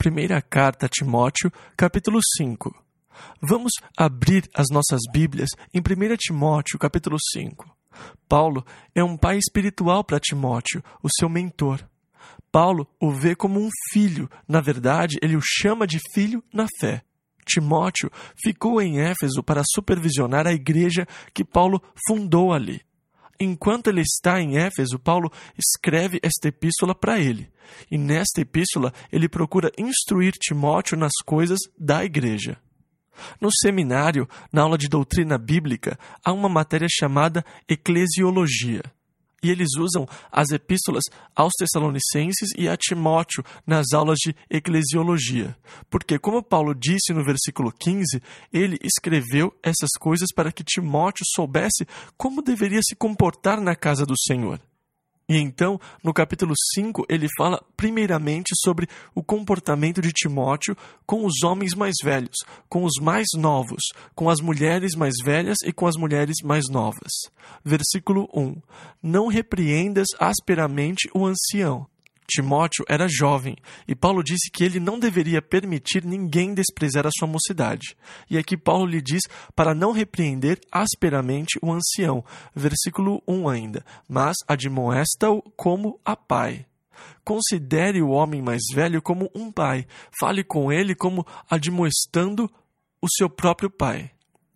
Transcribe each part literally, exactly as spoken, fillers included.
Primeira carta a Timóteo, capítulo cinco. Vamos abrir as nossas Bíblias em Primeira Timóteo, capítulo cinco. Paulo é um pai espiritual para Timóteo, o seu mentor. Paulo o vê como um filho, na verdade, ele o chama de filho na fé. Timóteo ficou em Éfeso para supervisionar a igreja que Paulo fundou ali. Enquanto ele está em Éfeso, Paulo escreve esta epístola para ele. E nesta epístola, ele procura instruir Timóteo nas coisas da igreja. No seminário, na aula de doutrina bíblica, há uma matéria chamada eclesiologia. E eles usam as epístolas aos Tessalonicenses e a Timóteo nas aulas de eclesiologia. Porque, como Paulo disse no versículo quinze, ele escreveu essas coisas para que Timóteo soubesse como deveria se comportar na casa do Senhor. E então, no capítulo cinco, ele fala primeiramente sobre o comportamento de Timóteo com os homens mais velhos, com os mais novos, com as mulheres mais velhas e com as mulheres mais novas. Versículo um. Não repreendas asperamente o ancião. Timóteo era jovem, e Paulo disse que ele não deveria permitir ninguém desprezar a sua mocidade. E aqui Paulo lhe diz para não repreender asperamente o ancião. Versículo um ainda. Mas admoesta-o como a pai. Considere o homem mais velho como um pai. Fale com ele como admoestando o seu próprio pai.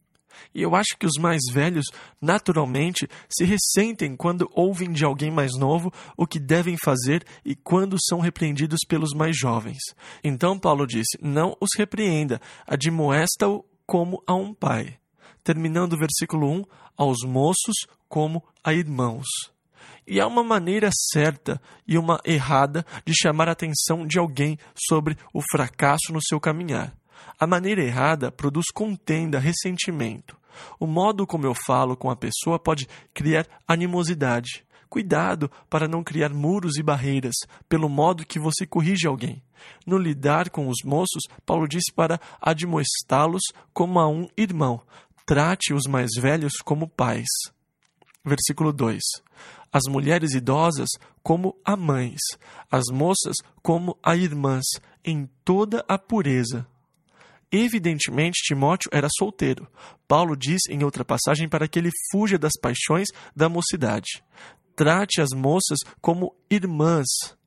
E eu acho que os mais velhos, naturalmente, se ressentem quando ouvem de alguém mais novo o que devem fazer e quando são repreendidos pelos mais jovens. Então Paulo disse, não os repreenda, admoesta-o como a um pai. Terminando o versículo um, aos moços como a irmãos. E há uma maneira certa e uma errada de chamar a atenção de alguém sobre o fracasso no seu caminhar. A maneira errada produz contenda, ressentimento. O modo como eu falo com a pessoa pode criar animosidade. Cuidado para não criar muros e barreiras pelo modo que você corrige alguém. No lidar com os moços, Paulo disse para admoestá-los como a um irmão. Trate os mais velhos como pais. Versículo dois. As mulheres idosas como a mães, as moças como a irmãs, em toda a pureza. Evidentemente, Timóteo era solteiro. Paulo diz em outra passagem para que ele fuja das paixões da mocidade. Trate as moças como irmãs.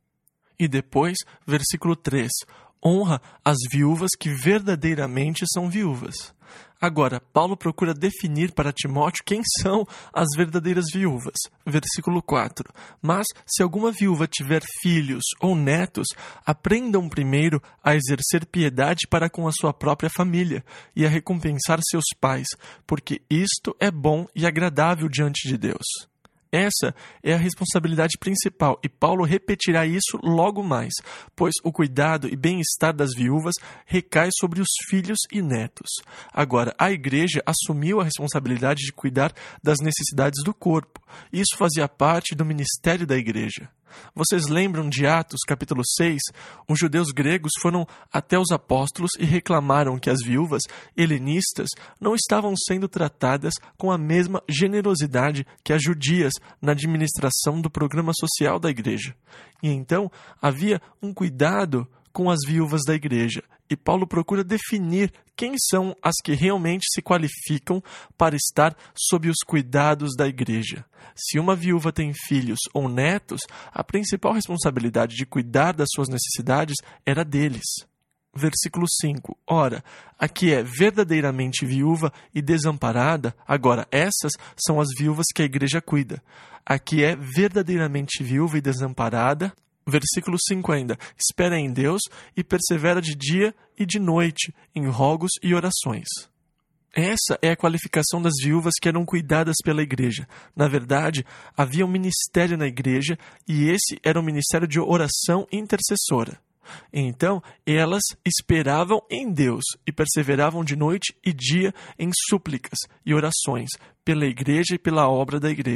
E depois, versículo três. Honra as viúvas que verdadeiramente são viúvas. Agora, Paulo procura definir para Timóteo quem são as verdadeiras viúvas. Versículo quatro. Mas, se alguma viúva tiver filhos ou netos, aprendam primeiro a exercer piedade para com a sua própria família e a recompensar seus pais, porque isto é bom e agradável diante de Deus. Essa é a responsabilidade principal, e Paulo repetirá isso logo mais, pois o cuidado e bem-estar das viúvas recai sobre os filhos e netos. Agora, a igreja assumiu a responsabilidade de cuidar das necessidades do corpo. Isso fazia parte do ministério da igreja. Vocês lembram de Atos, capítulo seis? Os judeus gregos foram até os apóstolos e reclamaram que as viúvas helenistas não estavam sendo tratadas com a mesma generosidade que as judias na administração do programa social da igreja. E então havia um cuidado com as viúvas da igreja. E Paulo procura definir quem são as que realmente se qualificam para estar sob os cuidados da igreja. Se uma viúva tem filhos ou netos, a principal responsabilidade de cuidar das suas necessidades era deles. Versículo cinco. Ora, a que é verdadeiramente viúva e desamparada, agora essas são as viúvas que a igreja cuida. A que é verdadeiramente viúva e desamparada, versículo cinco ainda, espera em Deus e persevera de dia e de noite em rogos e orações. Essa é a qualificação das viúvas que eram cuidadas pela igreja. Na verdade, havia um ministério na igreja e esse era um ministério de oração intercessora. Então, elas esperavam em Deus e perseveravam de noite e dia em súplicas e orações pela igreja e pela obra da igreja.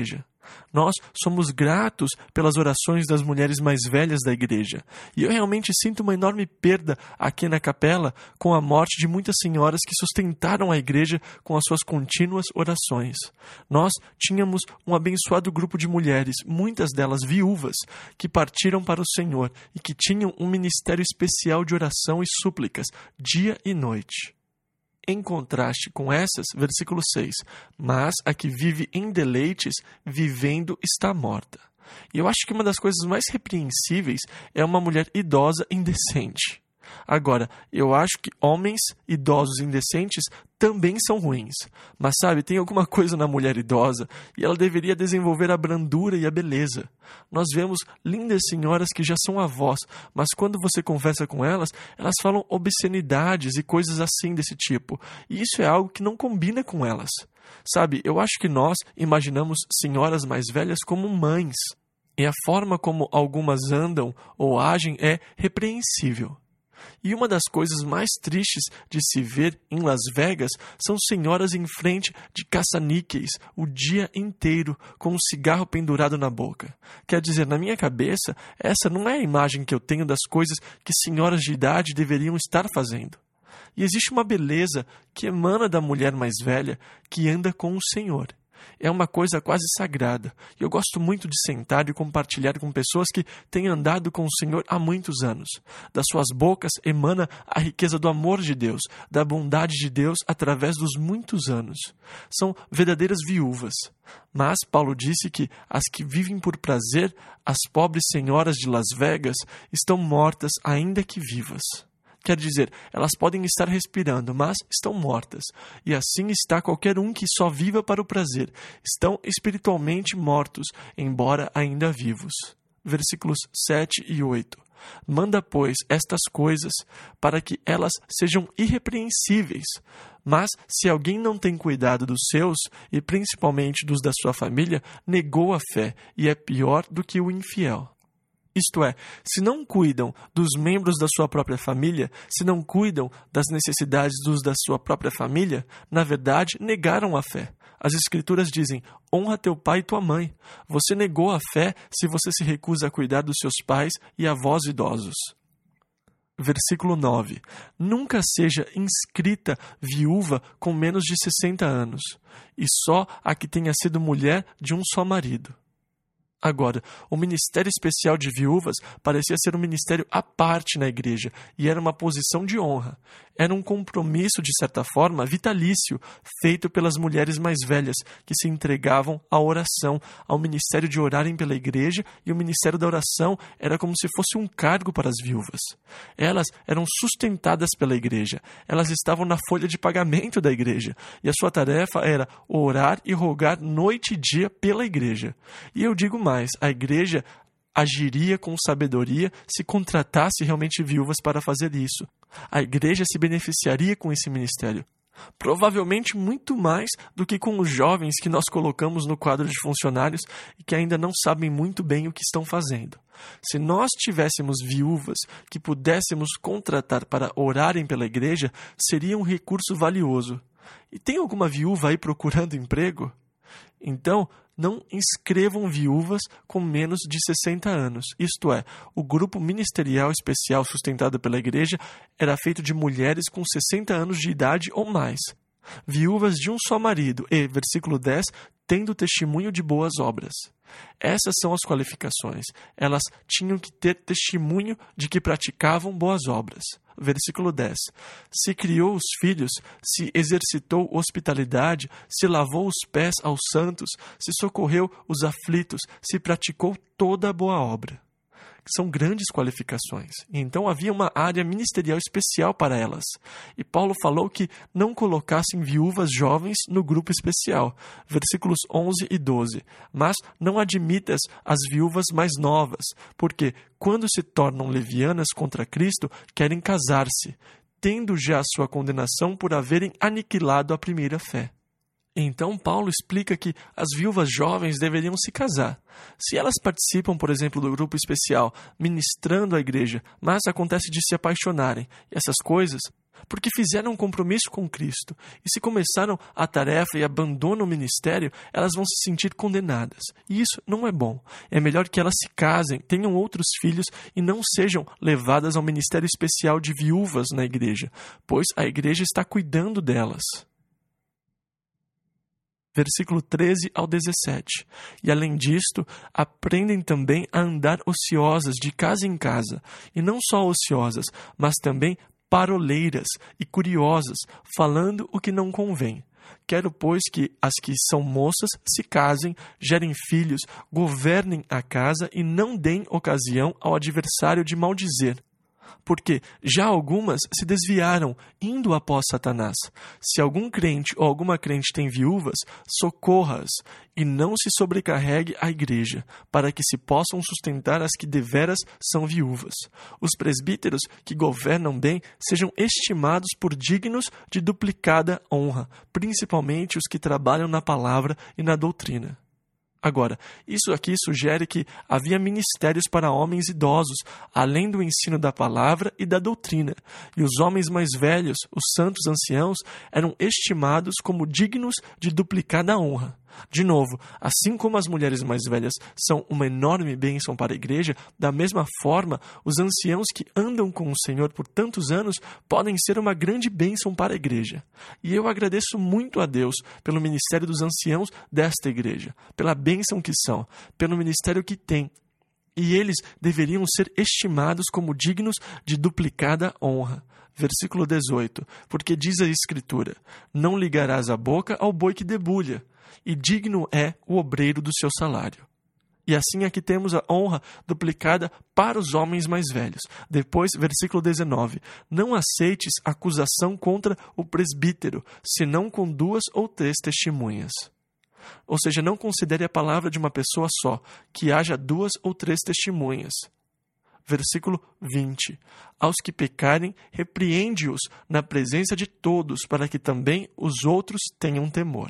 Nós somos gratos pelas orações das mulheres mais velhas da igreja. E eu realmente sinto uma enorme perda aqui na capela com a morte de muitas senhoras que sustentaram a igreja com as suas contínuas orações. Nós tínhamos um abençoado grupo de mulheres, muitas delas viúvas, que partiram para o Senhor e que tinham um ministério especial de oração e súplicas, dia e noite. Em contraste com essas, versículo seis, mas a que vive em deleites, vivendo está morta. E eu acho que uma das coisas mais repreensíveis é uma mulher idosa indecente. Agora, eu acho que homens idosos indecentes também são ruins. Mas sabe, tem alguma coisa na mulher idosa e ela deveria desenvolver a brandura e a beleza. Nós vemos lindas senhoras que já são avós, mas quando você conversa com elas, elas falam obscenidades e coisas assim desse tipo. E isso é algo que não combina com elas. Sabe, eu acho que nós imaginamos senhoras mais velhas como mães. E a forma como algumas andam ou agem é repreensível. E uma das coisas mais tristes de se ver em Las Vegas são senhoras em frente de caça-níqueis o dia inteiro com um cigarro pendurado na boca. Quer dizer, na minha cabeça, essa não é a imagem que eu tenho das coisas que senhoras de idade deveriam estar fazendo. E existe uma beleza que emana da mulher mais velha que anda com o Senhor. É uma coisa quase sagrada. E eu gosto muito de sentar e compartilhar com pessoas que têm andado com o Senhor há muitos anos. Das suas bocas emana a riqueza do amor de Deus, da bondade de Deus através dos muitos anos. São verdadeiras viúvas. Mas Paulo disse que as que vivem por prazer, as pobres senhoras de Las Vegas, estão mortas ainda que vivas. Quer dizer, elas podem estar respirando, mas estão mortas. E assim está qualquer um que só viva para o prazer. Estão espiritualmente mortos, embora ainda vivos. Versículos sete e oito. Manda, pois, estas coisas para que elas sejam irrepreensíveis. Mas, se alguém não tem cuidado dos seus, e principalmente dos da sua família, negou a fé e é pior do que o infiel. Isto é, se não cuidam dos membros da sua própria família, se não cuidam das necessidades dos da sua própria família, na verdade, negaram a fé. As Escrituras dizem, honra teu pai e tua mãe. Você negou a fé se você se recusa a cuidar dos seus pais e avós idosos. Versículo nove. Nunca seja inscrita viúva com menos de sessenta anos, e só a que tenha sido mulher de um só marido. Agora, o ministério especial de viúvas parecia ser um ministério à parte na igreja e era uma posição de honra. Era um compromisso, de certa forma, vitalício, feito pelas mulheres mais velhas, que se entregavam à oração, ao ministério de orarem pela igreja, e o ministério da oração era como se fosse um cargo para as viúvas. Elas eram sustentadas pela igreja, elas estavam na folha de pagamento da igreja, e a sua tarefa era orar e rogar noite e dia pela igreja. E eu digo mais, a igreja agiria com sabedoria se contratasse realmente viúvas para fazer isso. A igreja se beneficiaria com esse ministério. Provavelmente muito mais do que com os jovens que nós colocamos no quadro de funcionários e que ainda não sabem muito bem o que estão fazendo. Se nós tivéssemos viúvas que pudéssemos contratar para orarem pela igreja, seria um recurso valioso. E tem alguma viúva aí procurando emprego? Então, não inscrevam viúvas com menos de sessenta anos. Isto é, o grupo ministerial especial sustentado pela igreja era feito de mulheres com sessenta anos de idade ou mais. Viúvas de um só marido e, versículo dez, tendo testemunho de boas obras. Essas são as qualificações. Elas tinham que ter testemunho de que praticavam boas obras. Versículo dez. Se criou os filhos, se exercitou hospitalidade, se lavou os pés aos santos, se socorreu os aflitos, se praticou toda a boa obra. São grandes qualificações. E então havia uma área ministerial especial para elas. E Paulo falou que não colocassem viúvas jovens no grupo especial. Versículos onze e doze. Mas não admitas as viúvas mais novas, porque quando se tornam levianas contra Cristo, querem casar-se, tendo já sua condenação por haverem aniquilado a primeira fé. Então, Paulo explica que as viúvas jovens deveriam se casar. Se elas participam, por exemplo, do grupo especial, ministrando a igreja, mas acontece de se apaixonarem, essas coisas, porque fizeram um compromisso com Cristo. E se começaram a tarefa e abandonam o ministério, elas vão se sentir condenadas. E isso não é bom. É melhor que elas se casem, tenham outros filhos e não sejam levadas ao ministério especial de viúvas na igreja, pois a igreja está cuidando delas. Versículo treze ao dezessete. E além disto, aprendem também a andar ociosas de casa em casa, e não só ociosas, mas também paroleiras e curiosas, falando o que não convém. Quero, pois, que as que são moças se casem, gerem filhos, governem a casa e não deem ocasião ao adversário de maldizer. Porque já algumas se desviaram, indo após Satanás. Se algum crente ou alguma crente tem viúvas, socorra-as, e não se sobrecarregue a igreja, para que se possam sustentar as que deveras são viúvas. Os presbíteros que governam bem sejam estimados por dignos de duplicada honra, principalmente os que trabalham na palavra e na doutrina. Agora, isso aqui sugere que havia ministérios para homens idosos, além do ensino da palavra e da doutrina, e os homens mais velhos, os santos anciãos, eram estimados como dignos de duplicada honra. De novo, assim como as mulheres mais velhas são uma enorme bênção para a igreja, da mesma forma, os anciãos que andam com o Senhor por tantos anos podem ser uma grande bênção para a igreja. E eu agradeço muito a Deus pelo ministério dos anciãos desta igreja, pela bênção que são, pelo ministério que têm. E eles deveriam ser estimados como dignos de duplicada honra. Versículo dezoito. Porque diz a Escritura: não ligarás a boca ao boi que debulha, e digno é o obreiro do seu salário. E assim aqui temos a honra duplicada para os homens mais velhos. Depois, versículo dezenove. Não aceites acusação contra o presbítero, senão com duas ou três testemunhas. Ou seja, não considere a palavra de uma pessoa só, que haja duas ou três testemunhas. Versículo vinte. Aos que pecarem, repreende-os na presença de todos, para que também os outros tenham temor.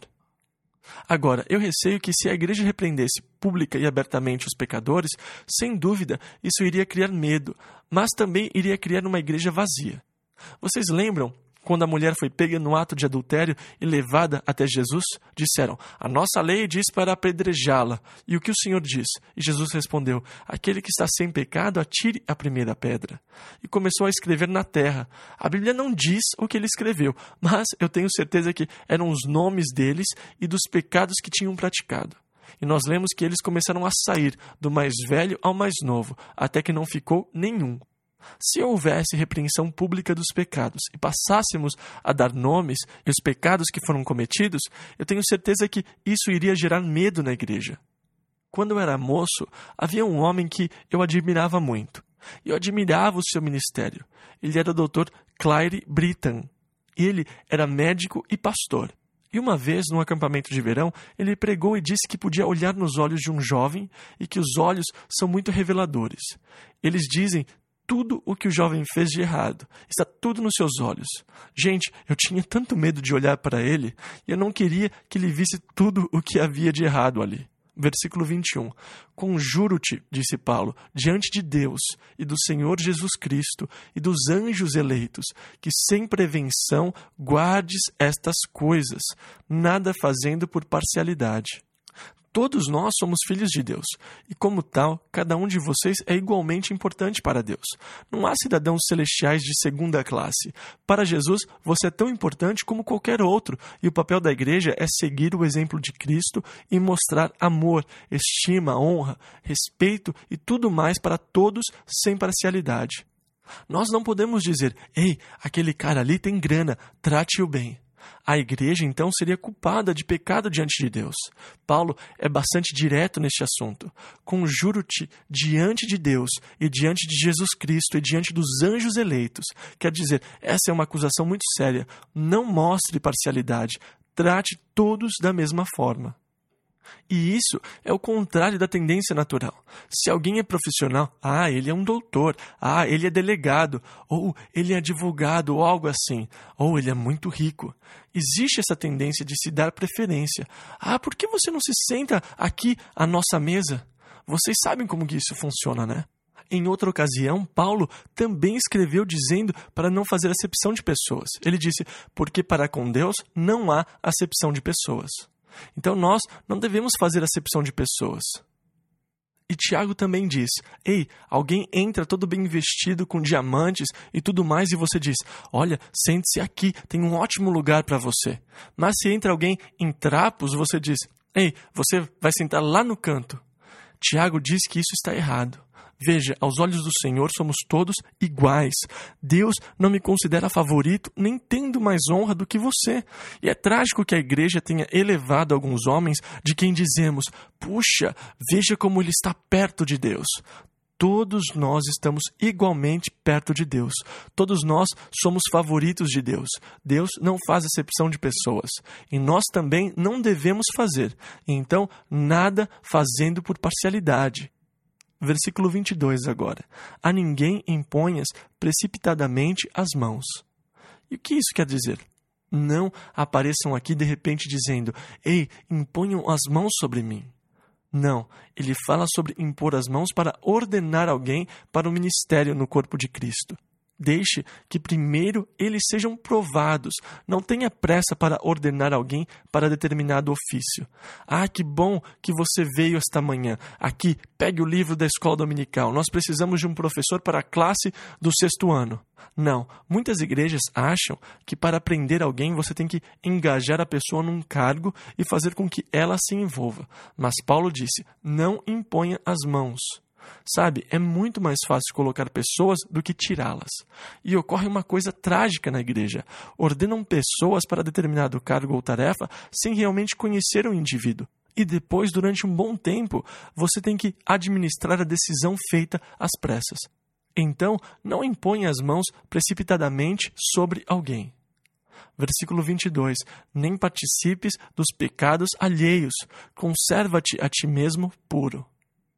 Agora, eu receio que se a igreja repreendesse pública e abertamente os pecadores, sem dúvida isso iria criar medo, mas também iria criar uma igreja vazia. Vocês lembram quando a mulher foi pega no ato de adultério e levada até Jesus? Disseram: a nossa lei diz para apedrejá-la. E o que o Senhor diz? E Jesus respondeu: aquele que está sem pecado, atire a primeira pedra. E começou a escrever na terra. A Bíblia não diz o que ele escreveu, mas eu tenho certeza que eram os nomes deles e dos pecados que tinham praticado. E nós lemos que eles começaram a sair, do mais velho ao mais novo, até que não ficou nenhum. Se houvesse repreensão pública dos pecados e passássemos a dar nomes e os pecados que foram cometidos, eu tenho certeza que isso iria gerar medo na igreja. Quando eu era moço, havia um homem que eu admirava muito. Eu admirava o seu ministério. Ele era o doutor Claire Britton. Ele era médico e pastor. E uma vez, num acampamento de verão, ele pregou e disse que podia olhar nos olhos de um jovem e que os olhos são muito reveladores. Eles dizem tudo o que o jovem fez de errado. Está tudo nos seus olhos. Gente, eu tinha tanto medo de olhar para ele e eu não queria que ele visse tudo o que havia de errado ali. Versículo vinte e um. Conjuro-te, disse Paulo, diante de Deus e do Senhor Jesus Cristo e dos anjos eleitos, que sem prevenção guardes estas coisas, nada fazendo por parcialidade. Todos nós somos filhos de Deus, e como tal, cada um de vocês é igualmente importante para Deus. Não há cidadãos celestiais de segunda classe. Para Jesus, você é tão importante como qualquer outro, e o papel da igreja é seguir o exemplo de Cristo e mostrar amor, estima, honra, respeito e tudo mais para todos sem parcialidade. Nós não podemos dizer: ei, aquele cara ali tem grana, trate-o bem. A igreja, então, seria culpada de pecado diante de Deus. Paulo é bastante direto neste assunto. Conjuro-te diante de Deus e diante de Jesus Cristo e diante dos anjos eleitos. Quer dizer, essa é uma acusação muito séria. Não mostre parcialidade. Trate todos da mesma forma. E isso é o contrário da tendência natural. Se alguém é profissional, ah, ele é um doutor, ah, ele é delegado, ou ele é advogado, ou algo assim, ou ele é muito rico. Existe essa tendência de se dar preferência. Ah, por que você não se senta aqui à nossa mesa? Vocês sabem como que isso funciona, né? em outra ocasião, Paulo também escreveu dizendo para não fazer acepção de pessoas. Ele disse, porque para com Deus não há acepção de pessoas. Então nós não devemos fazer acepção de pessoas. E Tiago também diz, ei, alguém entra todo bem vestido com diamantes e tudo mais e você diz, olha, sente-se aqui, tem um ótimo lugar para você. Mas se entra alguém em trapos, você diz, ei, você vai sentar lá no canto. Tiago diz que isso está errado. Veja, aos olhos do Senhor somos todos iguais. Deus não me considera favorito, nem tendo mais honra do que você. E é trágico que a igreja tenha elevado alguns homens de quem dizemos, puxa, veja como ele está perto de Deus. Todos nós estamos igualmente perto de Deus. Todos nós somos favoritos de Deus. Deus não faz acepção de pessoas. E nós também não devemos fazer. Então, nada fazendo por parcialidade. Versículo vinte e dois agora. A ninguém imponhas precipitadamente as mãos. E o que isso quer dizer? Não apareçam aqui de repente dizendo, ei, imponham as mãos sobre mim. Não, ele fala sobre impor as mãos para ordenar alguém para o ministério no corpo de Cristo. Deixe que primeiro eles sejam provados. Não tenha pressa para ordenar alguém para determinado ofício. Ah, que bom que você veio esta manhã. Aqui, pegue o livro da escola dominical. Nós precisamos de um professor para a classe do sexto ano. Não, muitas igrejas acham que para aprender alguém você tem que engajar a pessoa num cargo e fazer com que ela se envolva. Mas Paulo disse, não imponha as mãos. Sabe, é muito mais fácil colocar pessoas do que tirá-las. E ocorre uma coisa trágica na igreja. Ordenam pessoas para determinado cargo ou tarefa sem realmente conhecer o indivíduo. E depois, durante um bom tempo, você tem que administrar a decisão feita às pressas. Então, não imponha as mãos precipitadamente sobre alguém. Versículo vinte e dois. Nem participes dos pecados alheios. Conserva-te a ti mesmo puro.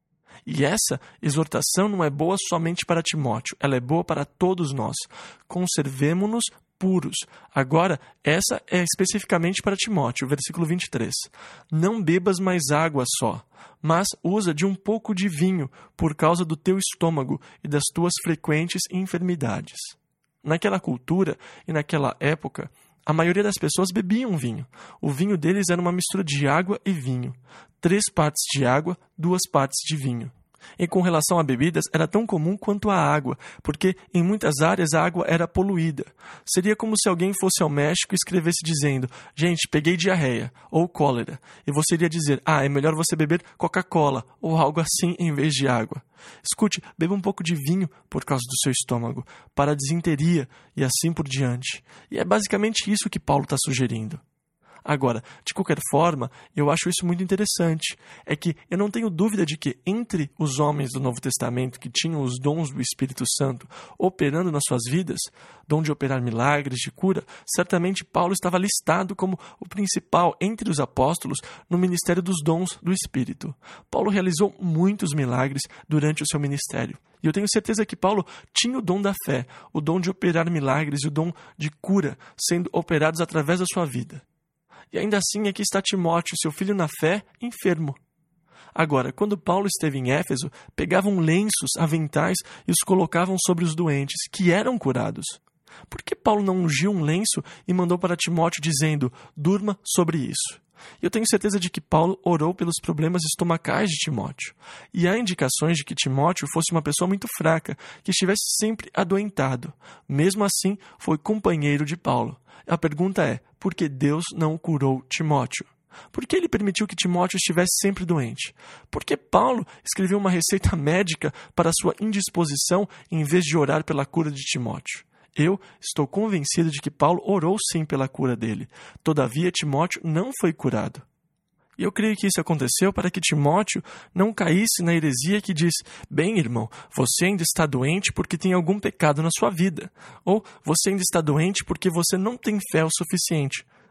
E essa exortação não é boa somente para Timóteo, ela é boa para todos nós. Conservemo-nos puros. Agora, essa é especificamente para Timóteo, versículo vinte e três. Não bebas mais água só, mas usa de um pouco de vinho, por causa do teu estômago e das tuas frequentes enfermidades. Naquela cultura e naquela época, a maioria das pessoas bebiam vinho. O vinho deles era uma mistura de água e vinho. Três partes de água, duas partes de vinho. E com relação a bebidas, era tão comum quanto a água, porque em muitas áreas a água era poluída. Seria como se alguém fosse ao México e escrevesse dizendo, gente, peguei diarreia, ou cólera. E você iria dizer, ah, é melhor você beber Coca-Cola, ou algo assim em vez de água. Escute, beba um pouco de vinho por causa do seu estômago, para a disenteria e assim por diante. E é basicamente isso que Paulo está sugerindo. Agora, de qualquer forma, eu acho isso muito interessante. É que eu não tenho dúvida de que entre os homens do Novo Testamento que tinham os dons do Espírito Santo operando nas suas vidas, dom de operar milagres, de cura, certamente Paulo estava listado como o principal entre os apóstolos no ministério dos dons do Espírito. Paulo realizou muitos milagres durante o seu ministério. E eu tenho certeza que Paulo tinha o dom da fé, o dom de operar milagres e o dom de cura sendo operados através da sua vida. E ainda assim aqui está Timóteo, seu filho na fé, enfermo. Agora, quando Paulo esteve em Éfeso, pegavam lenços, aventais e os colocavam sobre os doentes, que eram curados. Por que Paulo não ungiu um lenço e mandou para Timóteo dizendo, durma sobre isso? Eu tenho certeza de que Paulo orou pelos problemas estomacais de Timóteo. E há indicações de que Timóteo fosse uma pessoa muito fraca, que estivesse sempre adoentado. Mesmo assim, foi companheiro de Paulo. A pergunta é, por que Deus não curou Timóteo? Por que ele permitiu que Timóteo estivesse sempre doente? Por que Paulo escreveu uma receita médica para sua indisposição em vez de orar pela cura de Timóteo? Eu estou convencido de que Paulo orou sim pela cura dele. Todavia, Timóteo não foi curado. E eu creio que isso aconteceu para que Timóteo não caísse na heresia que diz, bem, irmão, você ainda está doente porque tem algum pecado na sua vida. Ou você ainda está doente porque você não tem fé o suficiente.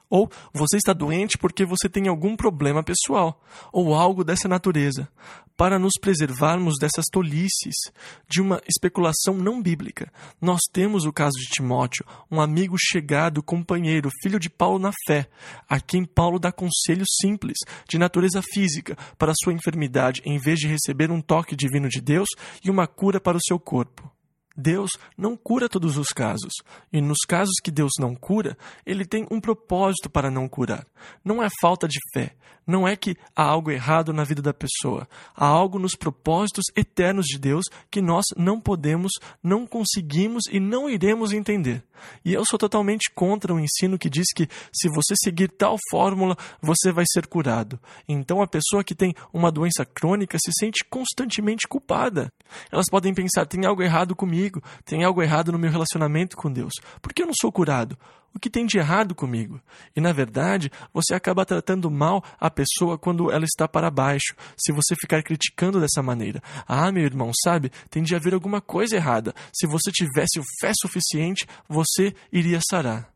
Ou você está doente porque você tem algum problema pessoal, ou algo dessa natureza. Para nos preservarmos dessas tolices, de uma especulação não bíblica, nós temos o caso de Timóteo, um amigo chegado, companheiro, filho de Paulo na fé, a quem Paulo dá conselhos simples, de natureza física, para sua enfermidade, em vez de receber um toque divino de Deus e uma cura para o seu corpo. Deus não cura todos os casos, e nos casos que Deus não cura, Ele tem um propósito para não curar. Não é falta de fé, não é que há algo errado na vida da pessoa, há algo nos propósitos eternos de Deus que nós não podemos, não conseguimos e não iremos entender. E eu sou totalmente contra o ensino que diz que se você seguir tal fórmula, você vai ser curado. Então a pessoa que tem uma doença crônica se sente constantemente culpada. Elas podem pensar, tem algo errado comigo, tem algo errado no meu relacionamento com Deus. Por que eu não sou curado? O que tem de errado comigo? E, na verdade, você acaba tratando mal a pessoa quando ela está para baixo, se você ficar criticando dessa maneira. Ah, meu irmão, sabe, tem de haver alguma coisa errada. Se você tivesse fé suficiente, você iria sarar.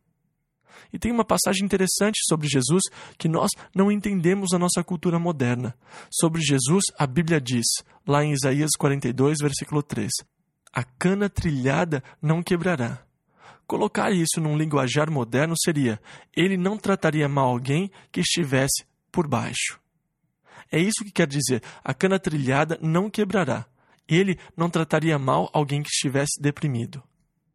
E tem uma passagem interessante sobre Jesus que nós não entendemos na nossa cultura moderna. Sobre Jesus, a Bíblia diz, lá em Isaías quarenta e dois, versículo três, a cana trilhada não quebrará. Colocar isso num linguajar moderno seria, ele não trataria mal alguém que estivesse por baixo. É isso que quer dizer, a cana trilhada não quebrará. Ele não trataria mal alguém que estivesse deprimido.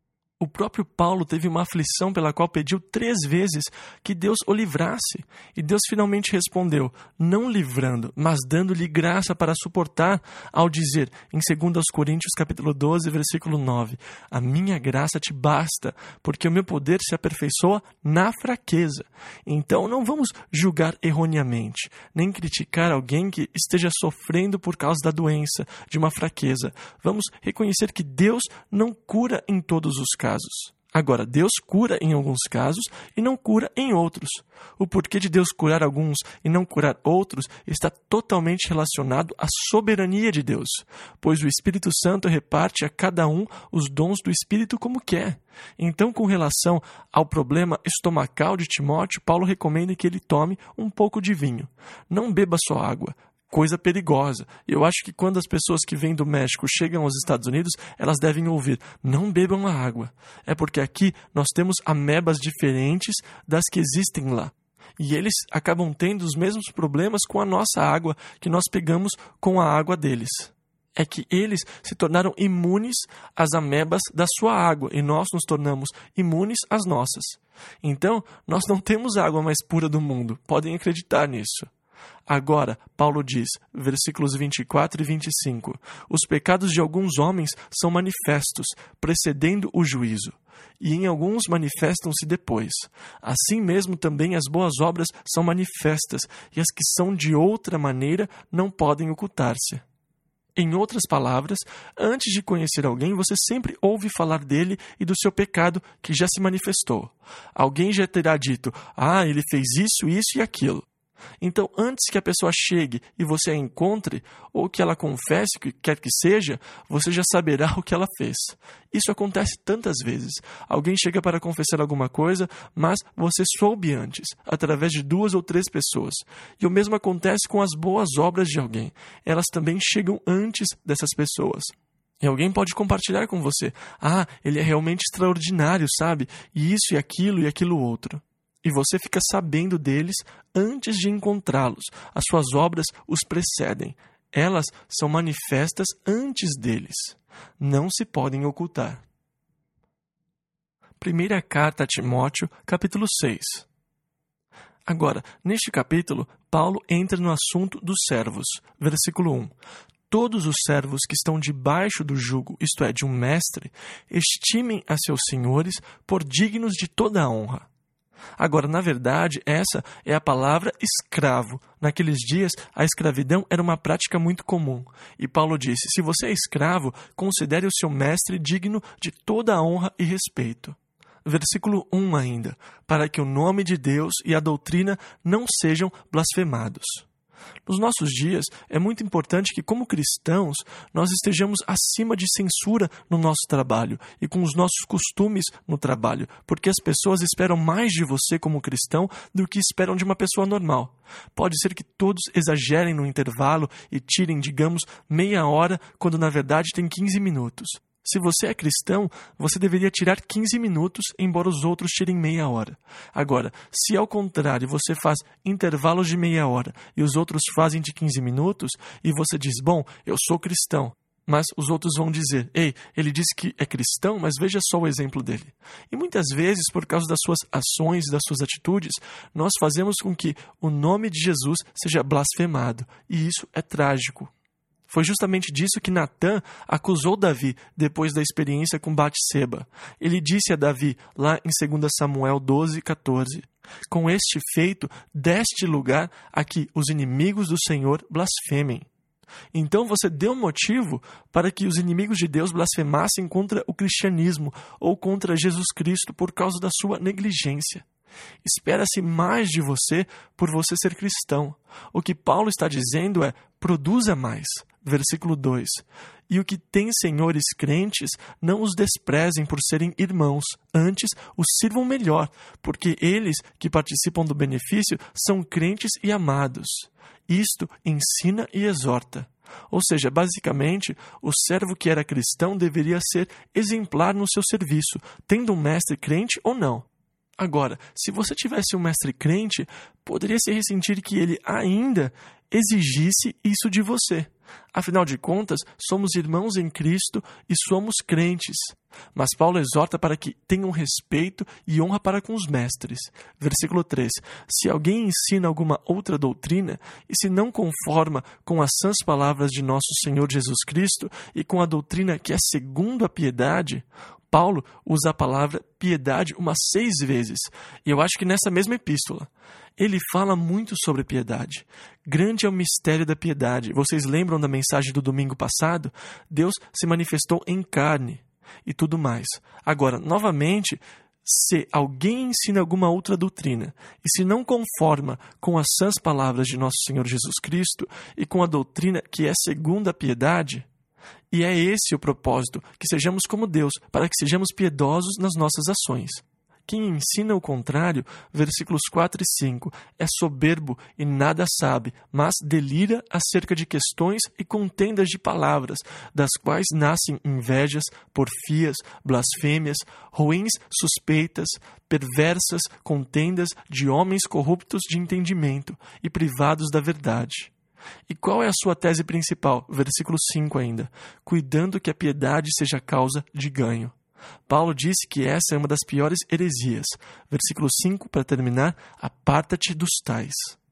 O próprio Paulo teve uma aflição pela qual pediu três vezes que Deus o livrasse. E Deus finalmente respondeu, não livrando, mas dando-lhe graça para suportar, ao dizer, em dois Coríntios capítulo doze, versículo nove, a minha graça te basta, porque o meu poder se aperfeiçoa na fraqueza. Então não vamos julgar erroneamente, nem criticar alguém que esteja sofrendo por causa da doença, de uma fraqueza. Vamos reconhecer que Deus não cura em todos os casos. casos. Agora, Deus cura em alguns casos e não cura em outros. O porquê de Deus curar alguns e não curar outros está totalmente relacionado à soberania de Deus, pois o Espírito Santo reparte a cada um os dons do Espírito como quer. Então, com relação ao problema estomacal de Timóteo, Paulo recomenda que ele tome um pouco de vinho. Não beba só água. Coisa perigosa. Eu acho que quando as pessoas que vêm do México chegam aos Estados Unidos, elas devem ouvir, não bebam a água. É porque aqui nós temos amebas diferentes das que existem lá. E eles acabam tendo os mesmos problemas com a nossa água que nós pegamos com a água deles. É que eles se tornaram imunes às amebas da sua água e nós nos tornamos imunes às nossas. Então, nós não temos a água mais pura do mundo. Podem acreditar nisso. Agora, Paulo diz, versículos vinte e quatro e vinte e cinco, os pecados de alguns homens são manifestos, precedendo o juízo, e em alguns manifestam-se depois. Assim mesmo também as boas obras são manifestas, e as que são de outra maneira não podem ocultar-se. Em outras palavras, antes de conhecer alguém, você sempre ouve falar dele e do seu pecado que já se manifestou. Alguém já terá dito, ah, ele fez isso, isso e aquilo. Então, antes que a pessoa chegue e você a encontre, ou que ela confesse o que quer que seja, você já saberá o que ela fez. Isso acontece tantas vezes. Alguém chega para confessar alguma coisa, mas você soube antes, através de duas ou três pessoas. E o mesmo acontece com as boas obras de alguém. Elas também chegam antes dessas pessoas. E alguém pode compartilhar com você. Ah, ele é realmente extraordinário, sabe? E isso e aquilo e aquilo outro. E você fica sabendo deles antes de encontrá-los. As suas obras os precedem. Elas são manifestas antes deles. Não se podem ocultar. Primeira carta a Timóteo, capítulo seis. Agora, neste capítulo, Paulo entra no assunto dos servos. Versículo um. Todos os servos que estão debaixo do jugo, isto é, de um mestre, estimem a seus senhores por dignos de toda a honra. Agora, na verdade, essa é a palavra escravo. Naqueles dias, a escravidão era uma prática muito comum. E Paulo disse, se você é escravo, considere o seu mestre digno de toda a honra e respeito. Versículo um ainda, para que o nome de Deus e a doutrina não sejam blasfemados. Nos nossos dias, é muito importante que, como cristãos, nós estejamos acima de censura no nosso trabalho e com os nossos costumes no trabalho, porque as pessoas esperam mais de você como cristão do que esperam de uma pessoa normal. Pode ser que todos exagerem no intervalo e tirem, digamos, meia hora, quando na verdade tem quinze minutos. Se você é cristão, você deveria tirar quinze minutos, embora os outros tirem meia hora. Agora, se ao contrário você faz intervalos de meia hora e os outros fazem de quinze minutos, e você diz, bom, eu sou cristão, mas os outros vão dizer, ei, ele disse que é cristão, mas veja só o exemplo dele. E muitas vezes, por causa das suas ações e das suas atitudes, nós fazemos com que o nome de Jesus seja blasfemado, e isso é trágico. Foi justamente disso que Natã acusou Davi depois da experiência com Batseba. Ele disse a Davi, lá em dois Samuel doze, quatorze, com este feito, deste lugar a que os inimigos do Senhor blasfemem. Então você deu motivo para que os inimigos de Deus blasfemassem contra o cristianismo ou contra Jesus Cristo por causa da sua negligência. Espera-se mais de você por você ser cristão. O que Paulo está dizendo é, produza mais. Versículo dois. E o que tem senhores crentes, não os desprezem por serem irmãos, antes os sirvam melhor, porque eles que participam do benefício são crentes e amados. Isto ensina e exorta. Ou seja, basicamente, o servo que era cristão deveria ser exemplar no seu serviço, tendo um mestre crente ou não. Agora, se você tivesse um mestre crente, poderia se ressentir que ele ainda exigisse isso de você. Afinal de contas, somos irmãos em Cristo e somos crentes. Mas Paulo exorta para que tenham respeito e honra para com os mestres. Versículo três. Se alguém ensina alguma outra doutrina e se não conforma com as sãs palavras de nosso Senhor Jesus Cristo e com a doutrina que é segundo a piedade, Paulo usa a palavra piedade umas seis vezes, e eu acho que nessa mesma epístola. Ele fala muito sobre piedade. Grande é o mistério da piedade. Vocês lembram da mensagem do domingo passado? Deus se manifestou em carne e tudo mais. Agora, novamente, se alguém ensina alguma outra doutrina e se não conforma com as sãs palavras de nosso Senhor Jesus Cristo e com a doutrina que é segundo a piedade, e é esse o propósito, que sejamos como Deus, para que sejamos piedosos nas nossas ações. Quem ensina o contrário, versículos quatro e cinco, é soberbo e nada sabe, mas delira acerca de questões e contendas de palavras, das quais nascem invejas, porfias, blasfêmias, ruins suspeitas, perversas contendas de homens corruptos de entendimento e privados da verdade. E qual é a sua tese principal? Versículo cinco ainda. Cuidando que a piedade seja causa de ganho. Paulo disse que essa é uma das piores heresias. Versículo cinco, para terminar, aparta-te dos tais.